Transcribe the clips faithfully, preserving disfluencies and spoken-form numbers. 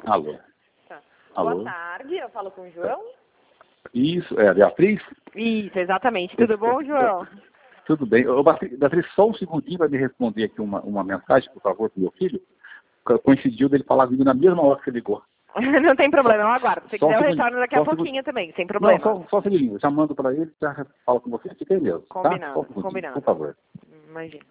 Alô. Tá. Alô. Boa tarde, eu falo com o João. Isso, é a Beatriz? Isso, exatamente. Tudo bom, João? Tudo bem. Ô, Beatriz, só um segundinho para me responder aqui uma, uma mensagem, por favor, do meu filho. Coincidiu dele falar comigo na mesma hora que você ligou. Não tem problema, eu aguardo. Se Só quiser, um eu segundo, retorno daqui só a um segundo. pouquinho também, sem problema. Não, só, só um segundinho. Eu já mando para ele, já falo com você. Fica aí mesmo, Combinado, tá? Só um segundinho, combinado. por favor. Imagina.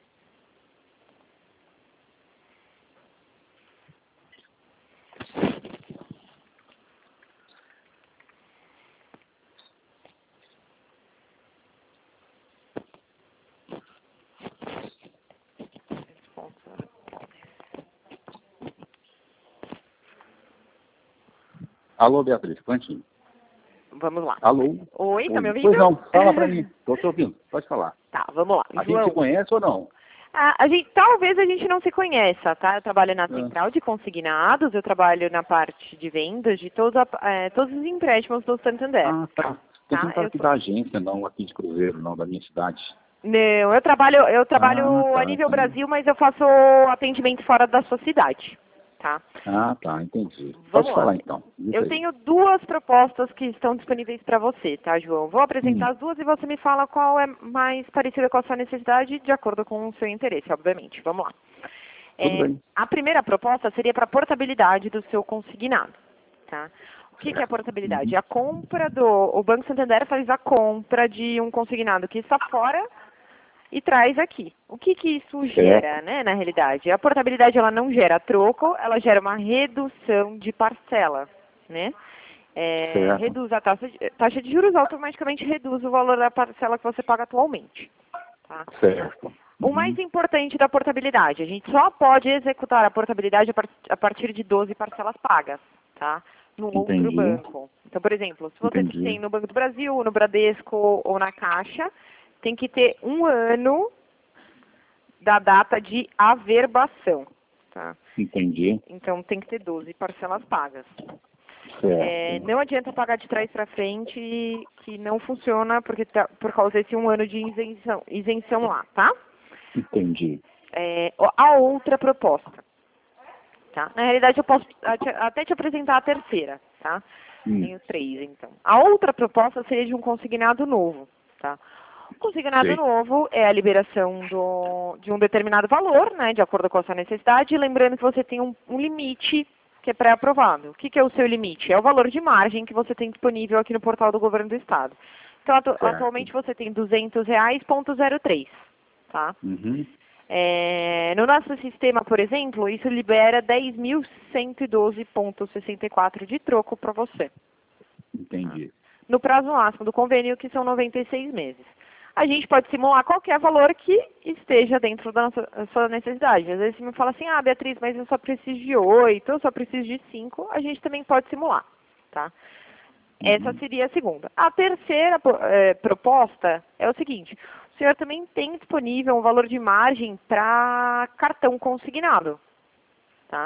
Alô, Beatriz, Plantinho. Vamos lá. Alô? Oi, tá me ouvindo? Pois não, fala para mim. Estou te ouvindo, pode falar. Tá, vamos lá. A João, gente se conhece ou não? a, a gente, talvez a gente não se conheça, tá? Eu trabalho na Ah. central de consignados, eu trabalho na parte de vendas de todos, a- eh, todos os empréstimos do Santander. Ah, tá. Você Tá, não está eu aqui tô- da agência, não, aqui de Cruzeiro, não, da minha cidade. Não, eu trabalho, eu trabalho Ah, tá, a nível tá. Brasil, mas eu faço atendimento fora da sua cidade, tá? Ah, tá, entendi. Vamos Pode lá. falar então. Isso Eu aí. tenho duas propostas que estão disponíveis para você, tá, João? Vou apresentar Hum. as duas e você me fala qual é mais parecida com a sua necessidade, de acordo com o seu interesse, obviamente. Vamos lá. Tudo É, bem. a primeira proposta seria para a portabilidade do seu consignado, tá? O que, que é a portabilidade? Uhum. A compra do... O Banco Santander faz a compra de um consignado que está fora e traz aqui. O que, que isso gera, né, na realidade? A portabilidade, ela não gera troco, ela gera uma redução de parcela, né? É, Certo. reduz a taxa de, taxa de juros, automaticamente reduz o valor da parcela que você paga atualmente, tá? Certo. O Uhum. mais importante da portabilidade, a gente só pode executar a portabilidade a par- a partir de doze parcelas pagas, tá? No outro Entendi. banco. Então, por exemplo, se você Entendi. tem no Banco do Brasil, no Bradesco ou na Caixa, tem que ter um ano da data de averbação, tá? Entendi. Então, tem que ter doze parcelas pagas. Certo. É, não adianta pagar de trás para frente, que não funciona porque tá, por causa desse um ano de isenção, isenção lá, tá? Entendi. É, ó, a outra proposta, tá? Na realidade, eu posso a- te- até te apresentar a terceira, tá? Hum. Tenho três, então. A outra proposta seria de um consignado novo, tá? O consignado Sei. novo é a liberação do, de um determinado valor, né, de acordo com a sua necessidade, e lembrando que você tem um, um limite que é pré-aprovado. O que, que é o seu limite? É o valor de margem que você tem disponível aqui no portal do Governo do Estado. Então, atu Certo. atualmente você tem duzentos reais, ponto zero três, tá? Uhum. É, no nosso sistema, por exemplo, isso libera dez mil cento e doze, ponto sessenta e quatro de troco para você. Entendi. No prazo máximo do convênio, que são noventa e seis meses. A gente pode simular qualquer valor que esteja dentro da nossa, da sua necessidade. Às vezes você me fala assim, ah, Beatriz, mas eu só preciso de oito, eu só preciso de cinco, a gente também pode simular, tá? Essa Uhum. seria a segunda. A terceira eh, proposta é o seguinte, o senhor também tem disponível um valor de margem para cartão consignado, tá?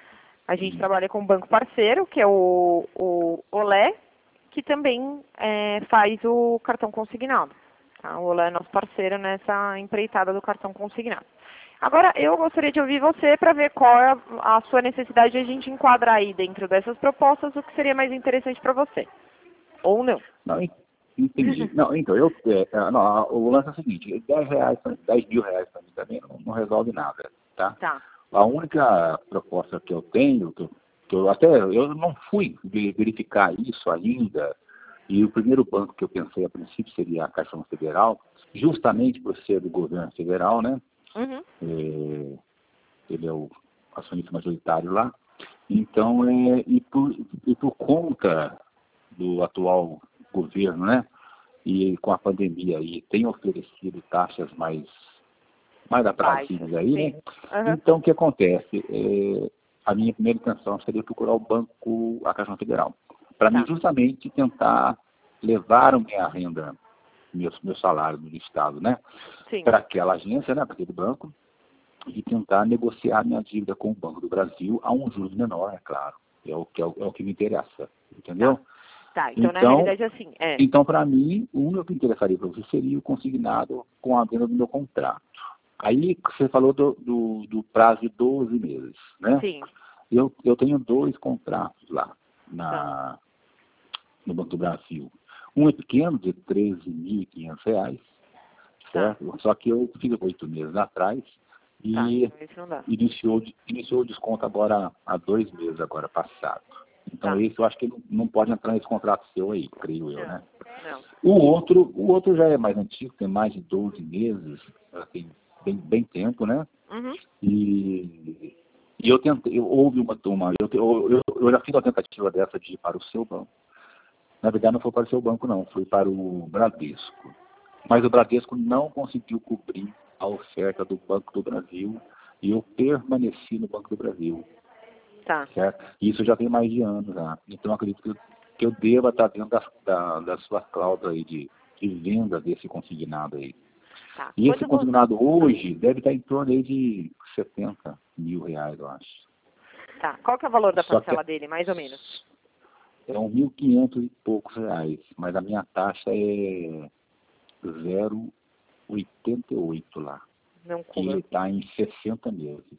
A gente trabalha com um banco parceiro, que é o, o Olé, que também eh, faz o cartão consignado. Tá? O Olé é nosso parceiro nessa empreitada do cartão consignado. Agora, eu gostaria de ouvir você para ver qual é a, a sua necessidade de a gente enquadrar aí dentro dessas propostas o que seria mais interessante para você. Ou não. Não, en- entendi. Não, então, eu, é, é, não, a- o lance é o seguinte, dez reais, pra- dez mil reais para mim também não, não resolve nada, tá? Tá. A única proposta que eu tenho, que eu, que eu até eu não fui ve- verificar isso ainda, e o primeiro banco que eu pensei a princípio seria a Caixa Federal, justamente por ser do governo federal, né? Uhum. É, ele é o acionista majoritário lá. Então, é, e, por, e por conta do atual governo, né? E com a pandemia aí, tem oferecido taxas mais mais atrativas Baixas, aí, sim. né? Uhum. Então, o que acontece? É, a minha primeira intenção seria procurar o banco, a Caixa Federal, para Tá. mim justamente tentar levar a minha renda, meu, meu salário do Estado, né? Sim. Para aquela agência, né? Para aquele banco, e tentar negociar minha dívida com o Banco do Brasil a um juros menor, é claro. É o que, é o, é o que me interessa, entendeu? Tá, então, na Então, realidade, assim, é. então para mim, o único que interessaria para você seria o consignado com a venda do meu contrato. Aí você falou do, do, do prazo de doze meses, né? Sim. Eu, eu tenho dois contratos lá na, Tá. no Banco do Brasil. Um é pequeno, de treze mil e quinhentos reais, certo? Tá. Só que eu fiz oito meses atrás Tá, e então isso não dá. iniciou, iniciou o desconto agora há dois meses agora passado. Então Tá. esse eu acho que não, não pode entrar nesse contrato seu aí, creio eu, Não, né? não. O outro, o outro já é mais antigo, tem mais de doze meses, já tem bem, bem tempo, né? Uhum. E, e eu tentei, eu, houve uma turma, eu, eu, eu, eu já fiz uma tentativa dessa de ir para o seu banco. Na verdade não foi para o seu banco não, foi para o Bradesco. Mas o Bradesco não conseguiu cobrir a oferta do Banco do Brasil e eu permaneci no Banco do Brasil. Tá. Certo? Isso já tem mais de anos já. Então eu acredito que eu, que eu deva estar dentro da, da, da sua cláusula aí de, de venda desse consignado aí. Tá. E esse Quando você... consignado hoje deve estar em torno aí de setenta mil reais, eu acho. Tá. Qual que é o valor da Só parcela que dele, mais ou menos? é um mil e quinhentos e poucos reais, mas a minha taxa é zero vírgula oitenta e oito lá. Não E ele cuba. está em sessenta meses.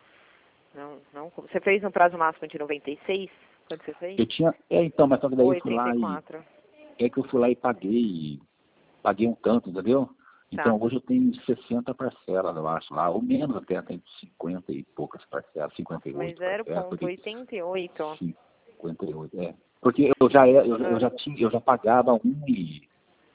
Não, não cuba. Você fez um prazo máximo de noventa e seis? Quando você fez? Eu tinha, é então, mas só que daí eu fui oitenta lá e e, quatro. é que eu fui lá e paguei, paguei um tanto, entendeu? Então Tá. hoje eu tenho sessenta parcelas, eu acho lá, ou menos até, tem cinquenta e poucas parcelas, cinquenta e Mas oito parcelas, zero vírgula porque oitenta e oito. cinquenta e oito, é. Porque eu já, é, eu, eu já tinha, eu já pagava um e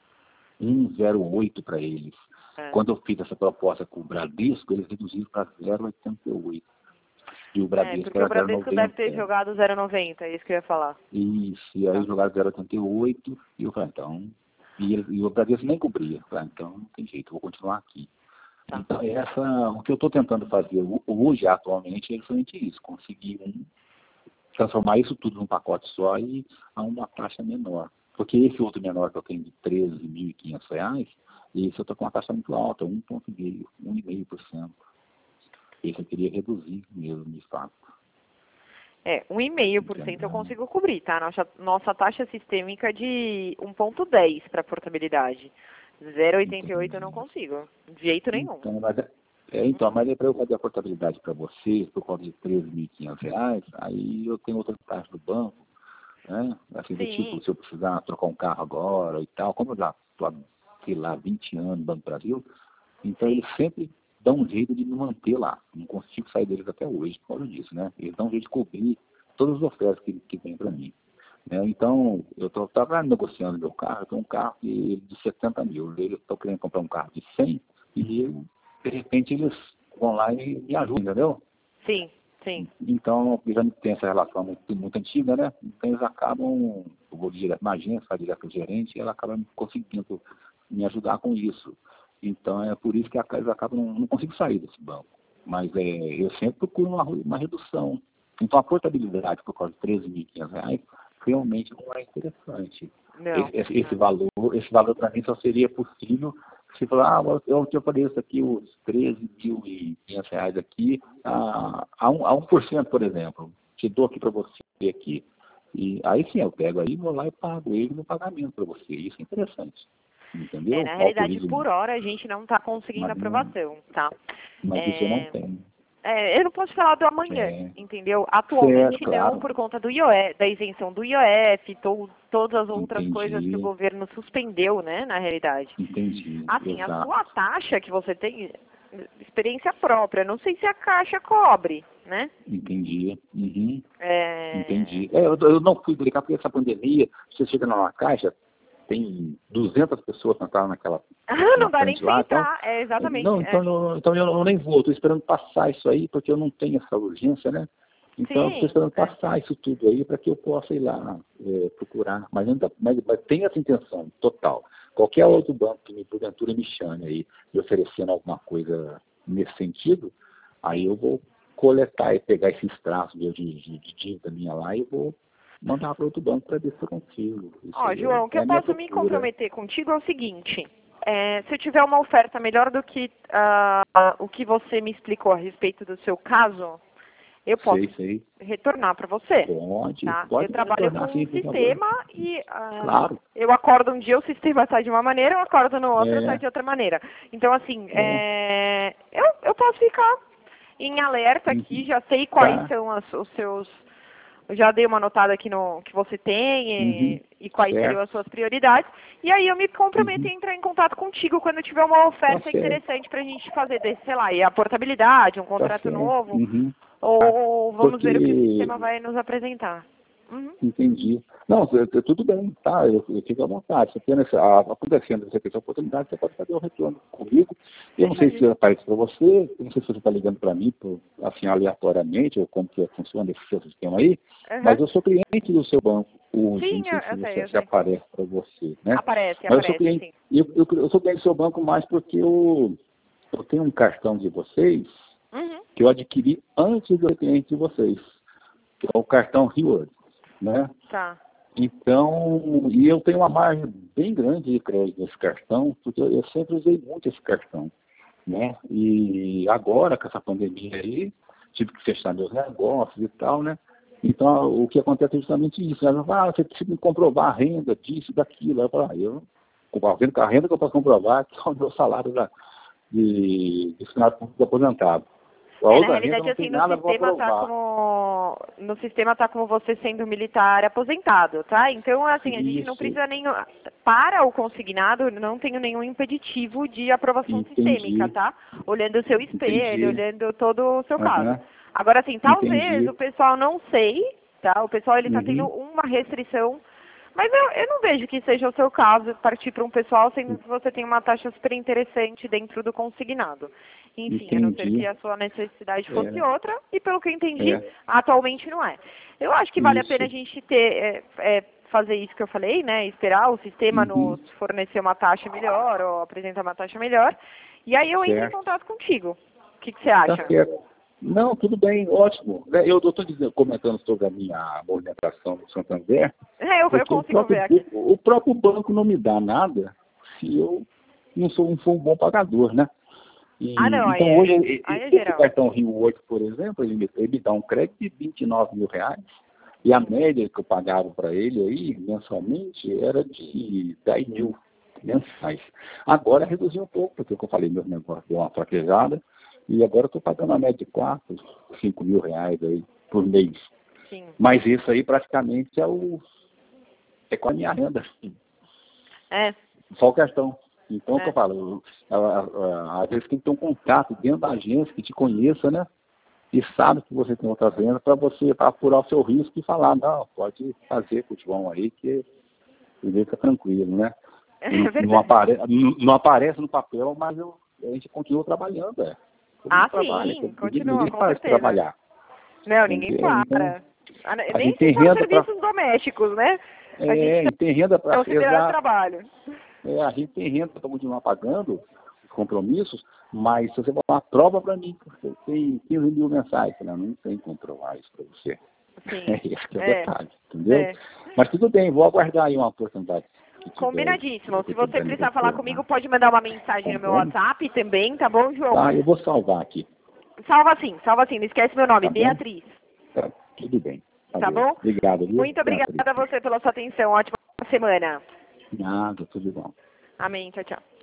um vírgula zero oito para eles. É. Quando eu fiz essa proposta com o Bradesco, eles reduziram para zero vírgula oitenta e oito. E o É, Bradesco porque o era zero vírgula Bradesco deve ter noventa. jogado zero vírgula noventa, é isso que eu ia falar. Isso, e aí Tá. jogaram zero vírgula oitenta e oito, e eu falei, então, e, ele- e o Bradesco nem cobria. Eu falei, então não tem jeito, eu vou continuar aqui. Tá. Então, essa, o que eu estou tentando fazer ho- hoje, atualmente, é justamente isso, conseguir um, transformar isso tudo num pacote só e a uma taxa menor. Porque esse outro menor que eu tenho de treze mil e quinhentos reais, esse eu estou com uma taxa muito alta, um vírgula cinco por cento, um vírgula cinco por cento. Esse eu queria reduzir mesmo, de fato. É, um vírgula cinco por cento eu Entendeu? consigo cobrir, tá? Nossa, nossa taxa sistêmica é de um vírgula dez para portabilidade. zero vírgula oitenta e oito eu não consigo, de jeito nenhum. Então, mas, é, é, então, mas é para eu fazer a portabilidade para você, por causa de treze mil e quinhentos reais, aí eu tenho outra taxa do banco, né? Assim, do tipo, Sim, se eu precisar trocar um carro agora e tal, como eu já estou, sei lá, vinte anos no Banco do Brasil, então sim. eles sempre dão um jeito de me manter lá. Não consigo sair deles até hoje por causa disso, né? Eles dão um jeito de cobrir todas as ofertas que, que vêm para mim. Né? Então, eu estava negociando meu carro, eu tenho um carro de, de setenta mil, eu estou querendo comprar um carro de cem, e eu, de repente eles vão lá e me ajudam, entendeu? Sim, sim. Então, eles já tem essa relação muito, muito antiga, né? Então eles acabam, eu vou direto na agência, vai direto para o gerente, e ela acaba conseguindo me ajudar com isso. Então é por isso que eles acabam, não, não consigo sair desse banco. Mas é, eu sempre procuro uma, uma redução. Então a portabilidade por causa de treze mil e quinhentos reais realmente não é interessante. Não. Esse, esse, esse valor, esse valor para mim só seria possível se falar, ah, eu te ofereço aqui os treze mil e quinhentos reais aqui a, a, um, a um por cento, por exemplo. Te dou aqui para você aqui. E aí sim, eu pego aí, vou lá e pago ele no pagamento para você. Isso é interessante. Entendeu? É, na realidade, Autorizo, por hora a gente não está conseguindo mas, não, aprovação, tá? mas isso eu não É, tenho. é, eu não posso falar do amanhã, É, entendeu? certo, Atualmente não, claro. por conta do I O F, da isenção do I O F, to, todas as outras coisas que o Entendi, governo suspendeu, né, na realidade. entendi, Assim, a exato. sua taxa que você tem, experiência própria, não sei se a Caixa cobre, né? Entendi. Uhum. É... Entendi. É, eu, eu não fui verificar porque essa pandemia, você chega numa caixa, tem duzentas pessoas sentadas naquela não na dá nem frente pra lá, então, entrar, é, exatamente. não, É. então, eu, então eu, eu nem vou, estou esperando passar isso aí, porque eu não tenho essa urgência, né? Então, eu estou Sim, esperando é. passar isso tudo aí para que eu possa ir lá é, procurar. Mas, ainda, mas, mas tem essa intenção total. Qualquer outro banco que me, porventura me chame aí, me oferecendo alguma coisa nesse sentido, aí eu vou coletar e pegar esses traços de, de, de dívida minha lá e vou mandar para outro banco para ver se eu consigo. Isso Ó, aí João, o que é eu a minha posso me procura. comprometer contigo é o seguinte, é, se eu tiver uma oferta melhor do que ah, o que você me explicou a respeito do seu caso, eu posso Sei, sei. retornar para você. Pode, Tá? Eu pode trabalho retornar com sim, um por favor. sistema e ah, Claro. eu acordo um dia, o sistema está de uma maneira, eu acordo no outro, está É, de outra maneira. Então, assim, é, é, eu, eu posso ficar em alerta aqui, já sei quais Tá. são as, os seus... Eu já dei uma notada aqui no que você tem e, Uhum. e quais Certo. seriam as suas prioridades. E aí eu me comprometo Uhum. a entrar em contato contigo quando tiver uma oferta Tá certo. interessante para a gente fazer, desse, sei lá, e a portabilidade, um Tá contrato certo. novo, Uhum. ou vamos ver o que o Porque sistema vai nos apresentar. Uhum. entendi. Não, tu- tu- tudo bem, tá? Eu, eu fico à vontade. Se apenas a- acontecendo essa questão, oportunidade, você pode fazer o retorno comigo. Eu não sei se Fechadinho. aparece para você, eu não sei se você está ligando para mim, por, assim, aleatoriamente, ou como que funciona esse seu sistema aí, Uhum. mas eu sou cliente do seu banco hoje, Sim, não sei eu, se, eu sei, você, eu se sei. aparece para você, né? Aparece, Mas eu sou aparece, cliente, sim. eu, eu, eu sou cliente do seu banco mais porque eu, eu tenho um cartão de vocês Uhum. que eu adquiri antes do cliente de vocês, que é o cartão Reward, né? Tá. Então, e eu tenho uma margem bem grande de crédito nesse cartão, porque eu, eu sempre usei muito esse cartão, né? E agora, com essa pandemia aí, tive que fechar meus negócios e tal, né? Então, o que acontece é justamente isso, né? Ah, você precisa me comprovar a renda disso, daquilo. Aí eu falo, ah, eu, a renda que eu posso comprovar que é o meu salário da, de, de funcionário público aposentado. A É, na outra renda realidade, não assim, tem no nada para sistema tá provar. como. No sistema tá como você sendo militar aposentado, tá? Então, assim, a gente não Isso, precisa nem. Para o consignado, não tenho nenhum impeditivo de aprovação sistêmica, entendi, tá? Olhando o seu espelho, entendi. olhando todo o seu caso. Aham. Agora, assim, talvez Entendi. o pessoal não sei, tá? O pessoal ele tá tendo Uhum. uma restrição. Mas eu, eu não vejo que seja o seu caso partir para um pessoal, sendo que você tem uma taxa super interessante dentro do consignado. Enfim, a não ser que Entendi. a sua necessidade fosse É, outra, e pelo que eu entendi, é, atualmente não é. Eu acho que vale a pena a isso. gente ter, é, é, fazer isso que eu falei, né? Esperar o sistema Uhum. nos fornecer uma taxa melhor, ou apresentar uma taxa melhor, e aí eu entro em Certo. contato contigo. O que, que você Tá acha? certo. Não, tudo bem, ótimo. É, Eu estou comentando sobre a minha movimentação do Santander, É, eu, eu porque o consigo próprio, ver aqui. o próprio banco não me dá nada se eu não sou, não sou um bom pagador, né? Ah, E, não, aí então, é, hoje, e- aí e- é esse geral. cartão Rio oito, por exemplo, ele me, ele me dá um crédito de vinte e nove mil reais, e a média que eu pagava para ele aí, mensalmente, era de dez mil mensais. Agora reduziu um pouco, porque como eu falei, meu negócio deu uma fraquejada, e agora eu estou pagando uma média de quatro, cinco mil reais aí por mês. Sim. Mas isso aí praticamente é o é com a minha renda, É, só o cartão. Então, o que é. eu falo, eu- a- a- às vezes tem que ter um contato dentro da agência que te conheça, né? E sabe que você tem outras vendas para você pra apurar o seu risco e falar, não, pode fazer com o João aí, que ele fica tranquilo, né? É Não, não, verdade. apare, não, não aparece no papel, mas eu, a gente continua trabalhando, é. Todo mundo Ah, trabalha, sim, ninguém, continua, ninguém com para de certeza. trabalhar. Não, ninguém Entendeu? Então, para. Ah, a nem gente se tem for renda para. serviços domésticos, né? A gente É, e tem renda é para. considerado Exato. trabalho. É, a gente tem renda para continuar pagando os compromissos, mas se você falar, prova para mim que você tem quinze mil mensais, eu não tem como provar isso para você. Sim. Esse que é o É. detalhe, entendeu? É. Mas tudo bem, vou aguardar aí uma oportunidade que tiver aí, que Combinadíssimo. Se você você puder me precisar falar comigo, retornar. pode mandar uma mensagem Tá no meu bom? WhatsApp também, tá bom, João? Tá, eu vou salvar aqui, Salva sim, salva sim. Não esquece meu nome, tá bom? Beatriz. Tá, tudo bem. Tá Valeu. bom? Obrigado, viu, Muito obrigada Beatriz? a você pela sua atenção. Ótima semana. Nada, tudo bom. Amém. Tchau, tchau.